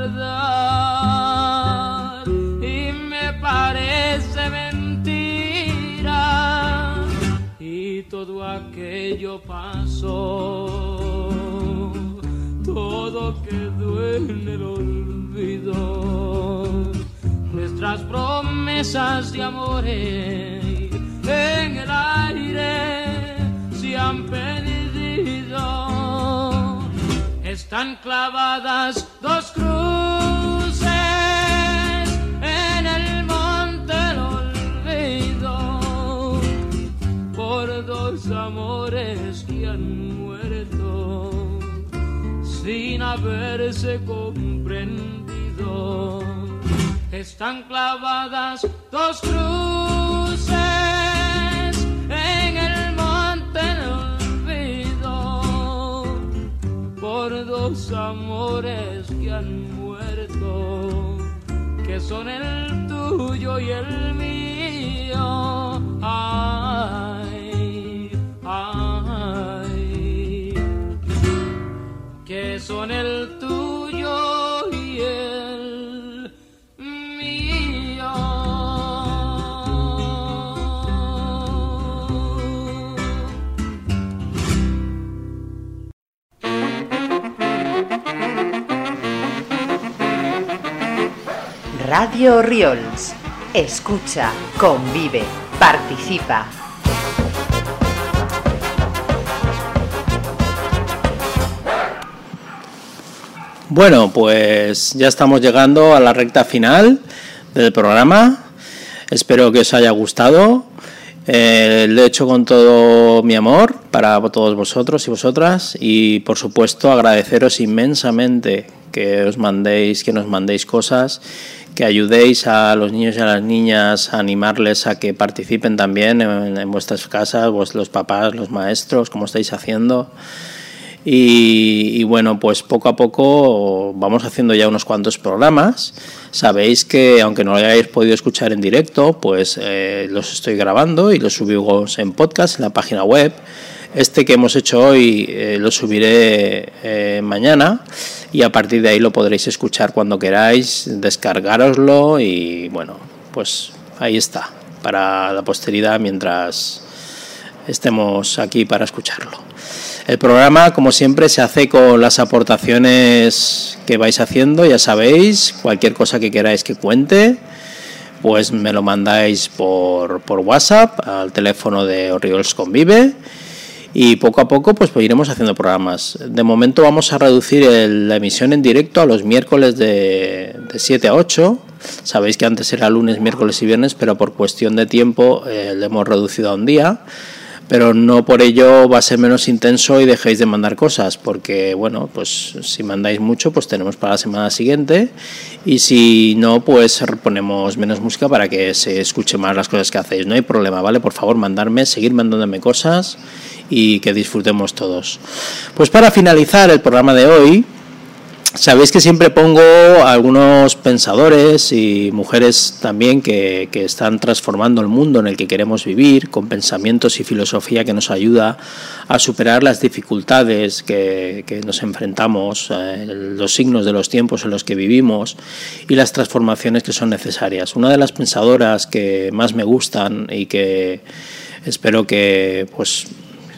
T: recordar y me parece mentira, y todo aquello pasó, todo quedó en el olvido. Nuestras promesas de amores en el aire se han perdido. Están clavadas dos cruces en el monte del olvido por dos amores que han muerto sin haberse comprendido. Están clavadas dos cruces en el monte del olvido por dos amores que han muerto, que son el tuyo y el mío. Ay, ay, que son el tuyo y el mío.
A: Radio Riols. Escucha, convive, participa.
B: Bueno, pues ya estamos llegando a la recta final del programa. Espero que os haya gustado. Lo he hecho con todo mi amor para todos vosotros y vosotras, y por supuesto agradeceros inmensamente que nos mandéis cosas, que ayudéis a los niños y a las niñas a animarles a que participen también en vuestras casas, los papás, los maestros, como estáis haciendo. Y bueno, pues poco a poco vamos haciendo ya unos cuantos programas. Sabéis que aunque no lo hayáis podido escuchar en directo, pues los estoy grabando y los subimos en podcast en la página web. Este que hemos hecho hoy lo subiré mañana, y a partir de ahí lo podréis escuchar cuando queráis, descargároslo, y bueno, pues ahí está, para la posteridad mientras estemos aquí para escucharlo. El programa, como siempre, se hace con las aportaciones que vais haciendo, ya sabéis, cualquier cosa que queráis que cuente, pues me lo mandáis por WhatsApp al teléfono de Oriols Convive, y poco a poco pues iremos haciendo programas. De momento vamos a reducir la emisión en directo a los miércoles de 7 a 8. Sabéis que antes era lunes, miércoles y viernes, pero por cuestión de tiempo le hemos reducido a un día. Pero no por ello va a ser menos intenso y dejéis de mandar cosas, porque bueno, pues si mandáis mucho pues tenemos para la semana siguiente, y si no pues ponemos menos música para que se escuche más las cosas que hacéis. No hay problema, ¿vale? Por favor, seguir mandándome cosas y que disfrutemos todos. Pues para finalizar el programa de hoy, sabéis que siempre pongo a algunos pensadores y mujeres también que están transformando el mundo en el que queremos vivir, con pensamientos y filosofía que nos ayuda a superar las dificultades que nos enfrentamos, los signos de los tiempos en los que vivimos y las transformaciones que son necesarias. Una de las pensadoras que más me gustan y que espero que pues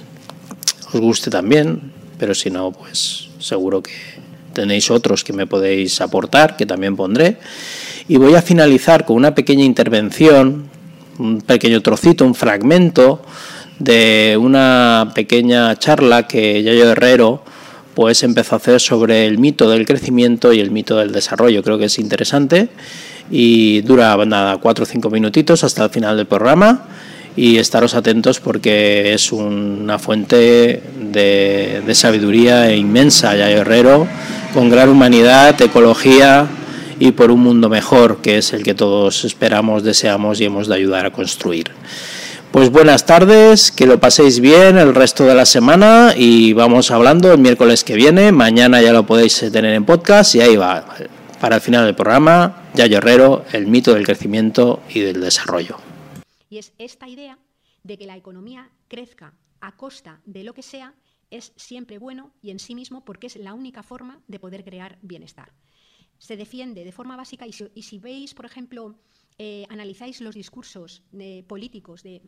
B: os guste también, pero si no, pues seguro que tenéis otros que me podéis aportar, que también pondré. Y voy a finalizar con una pequeña intervención, un pequeño trocito, un fragmento de una pequeña charla que Yayo Herrero pues empezó a hacer sobre el mito del crecimiento y el mito del desarrollo. Creo que es interesante y dura nada, 4 o 5 minutitos hasta el final del programa. y estaros atentos porque es una fuente de sabiduría inmensa, Yayo Herrero, con gran humanidad, ecología y por un mundo mejor, que es el que todos esperamos, deseamos y hemos de ayudar a construir. Pues buenas tardes, que lo paséis bien el resto de la semana y vamos hablando el miércoles que viene. Mañana ya lo podéis tener en podcast y ahí va, para el final del programa, Yayo Herrero, el mito del crecimiento y del desarrollo.
U: Y es esta idea de que la economía crezca a costa de lo que sea es siempre bueno y en sí mismo porque es la única forma de poder crear bienestar. Se defiende de forma básica y si veis, por ejemplo, analizáis los discursos políticos de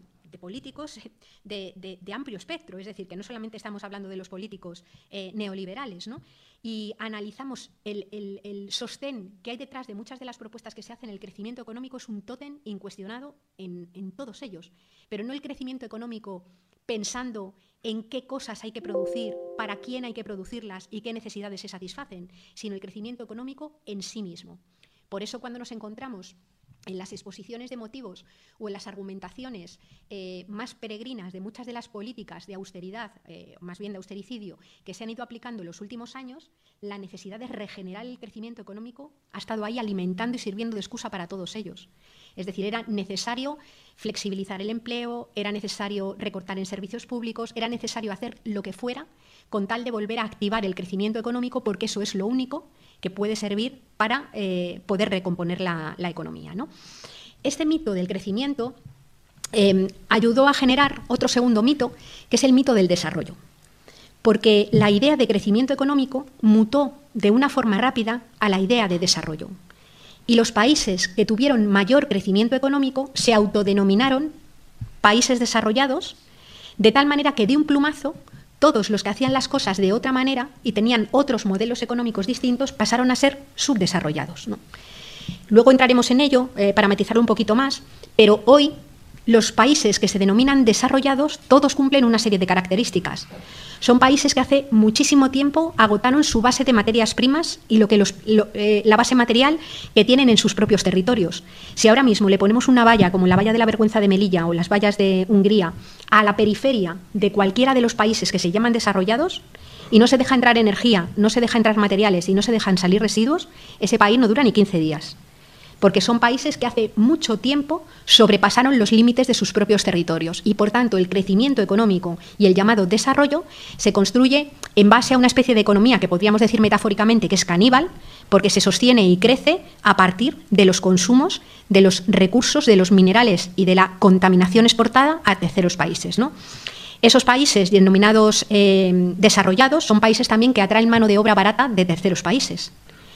U: amplio espectro, es decir, que no solamente estamos hablando de los políticos neoliberales, ¿no? Y analizamos el sostén que hay detrás de muchas de las propuestas que se hacen, el crecimiento económico es un tótem incuestionado en todos ellos, pero no el crecimiento económico pensando en qué cosas hay que producir, para quién hay que producirlas y qué necesidades se satisfacen, sino el crecimiento económico en sí mismo. Por eso cuando nos encontramos en las exposiciones de motivos o en las argumentaciones más peregrinas de muchas de las políticas de austeridad, más bien de austericidio, que se han ido aplicando en los últimos años, la necesidad de regenerar el crecimiento económico ha estado ahí alimentando y sirviendo de excusa para todos ellos. Es decir, era necesario flexibilizar el empleo, era necesario recortar en servicios públicos, era necesario hacer lo que fuera con tal de volver a activar el crecimiento económico porque eso es lo único que puede servir para poder recomponer la economía, ¿no? Este mito del crecimiento ayudó a generar otro segundo mito, que es el mito del desarrollo. Porque la idea de crecimiento económico mutó de una forma rápida a la idea de desarrollo. Y los países que tuvieron mayor crecimiento económico se autodenominaron países desarrollados, de tal manera que de un plumazo todos los que hacían las cosas de otra manera y tenían otros modelos económicos distintos pasaron a ser subdesarrollados, ¿no? Luego entraremos en ello para matizarlo un poquito más, pero hoy los países que se denominan desarrollados todos cumplen una serie de características. Son países que hace muchísimo tiempo agotaron su base de materias primas y la base material que tienen en sus propios territorios. Si ahora mismo le ponemos una valla, como la valla de la vergüenza de Melilla o las vallas de Hungría, a la periferia de cualquiera de los países que se llaman desarrollados y no se deja entrar energía, no se deja entrar materiales y no se dejan salir residuos, ese país no dura ni 15 días. Porque son países que hace mucho tiempo sobrepasaron los límites de sus propios territorios y, por tanto, el crecimiento económico y el llamado desarrollo se construye en base a una especie de economía que podríamos decir metafóricamente que es caníbal, porque se sostiene y crece a partir de los consumos, de los recursos, de los minerales y de la contaminación exportada a terceros países, ¿no? Esos países denominados desarrollados son países también que atraen mano de obra barata de terceros países.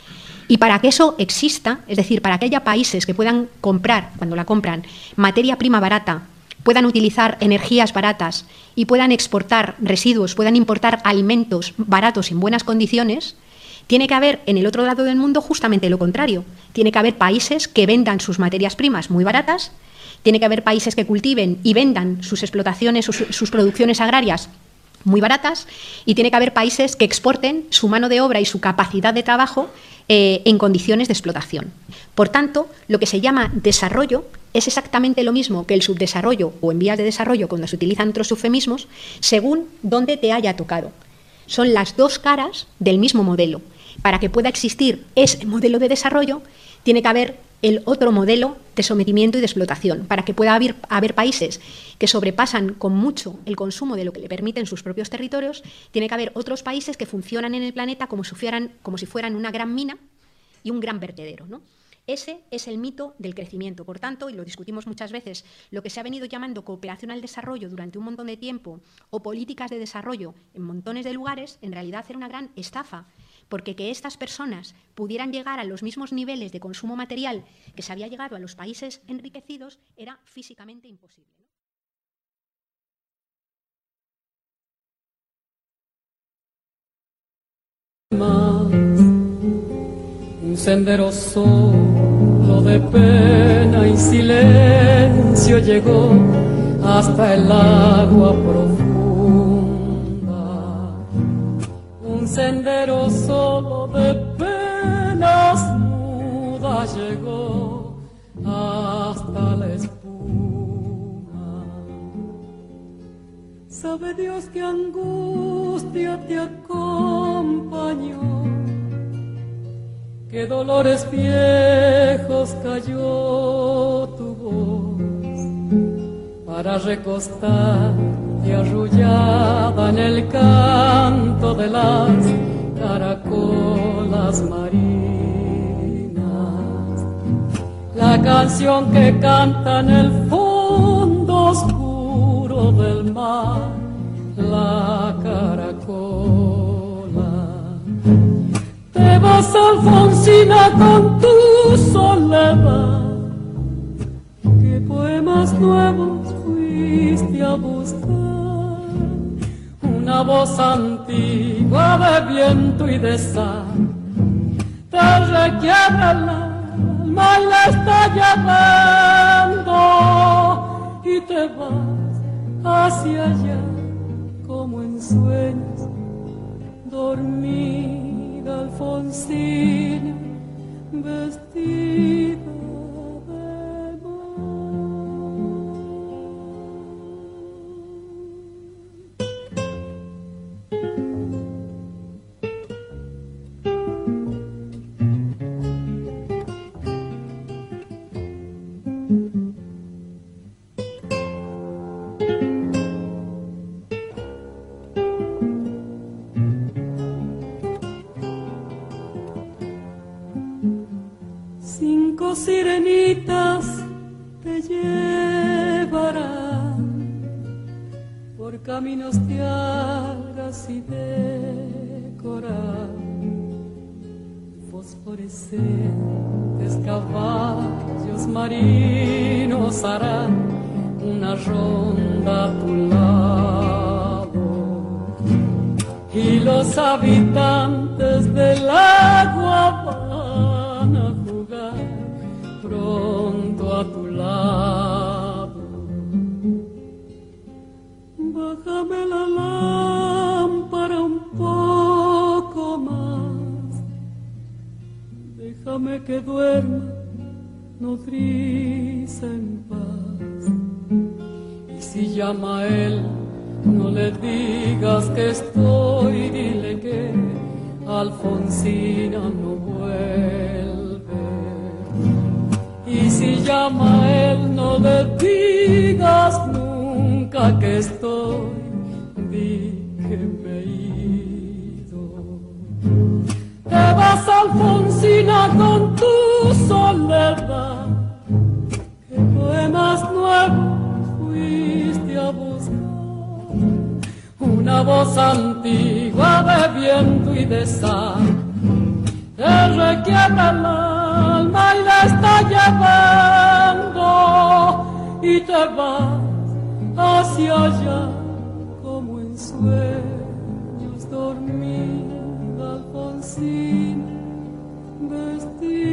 U: Y para que eso exista, es decir, para que haya países que puedan comprar, cuando la compran, materia prima barata, puedan utilizar energías baratas y puedan exportar residuos, puedan importar alimentos baratos en buenas condiciones, tiene que haber en el otro lado del mundo justamente lo contrario. Tiene que haber países que vendan sus materias primas muy baratas, tiene que haber países que cultiven y vendan sus explotaciones, sus producciones agrarias muy baratas, y tiene que haber países que exporten su mano de obra y su capacidad de trabajo en condiciones de explotación. Por tanto, lo que se llama desarrollo es exactamente lo mismo que el subdesarrollo o en vías de desarrollo cuando se utilizan otros eufemismos, según dónde te haya tocado. Son las dos caras del mismo modelo. Para que pueda existir ese modelo de desarrollo, tiene que haber el otro modelo de sometimiento y de explotación. Para que pueda haber países que sobrepasan con mucho el consumo de lo que le permiten sus propios territorios, tiene que haber otros países que funcionan en el planeta como si fueran una gran mina y un gran vertedero, ¿no? Ese es el mito del crecimiento. Por tanto, y lo discutimos muchas veces, lo que se ha venido llamando cooperación al desarrollo durante un montón de tiempo o políticas de desarrollo en montones de lugares, en realidad era una gran estafa, porque que estas personas pudieran llegar a los mismos niveles de consumo material que se había llegado a los países enriquecidos era físicamente imposible.
T: Un sendero solo de pena y silencio llegó hasta el agua profunda. Un sendero solo de penas mudas llegó hasta la espuma.
E: Sabe Dios qué angustia te acompañó, qué dolores viejos cayó tu voz para recostarte arrullada en el canto de las caracolas marinas. La canción que canta en el fondo oscuro del mar, la caracola. Te vas, Alfonsina, con tu soledad. ¿Qué poemas nuevos fuiste a buscar? Una voz antigua de viento y de sal te requiebra el alma y la está llevando, y te vas hacia allá como en sueños, dormida Alfonsina, vestida de sirenitas te llevarán por caminos de algas y de coral. Fosforescentes caballos marinos harán una ronda a tu lado, y los habitantes del agua van a jugar pronto a tu lado. Bájame la lámpara un poco más, déjame que duerma nodriza en paz. Y si llama a él, no le digas que estoy, dile que Alfonsina no vuelve. Y si llama a él, no le digas nunca que estoy, di que me he ido. Te vas, Alfonsina, con tu soledad. ¿Qué poemas nuevos fuiste a buscar? Una voz antigua de viento y de sal te requiebra el alma y la está llevando, y te vas hacia allá como en sueños, dormida Alfonsina, vestida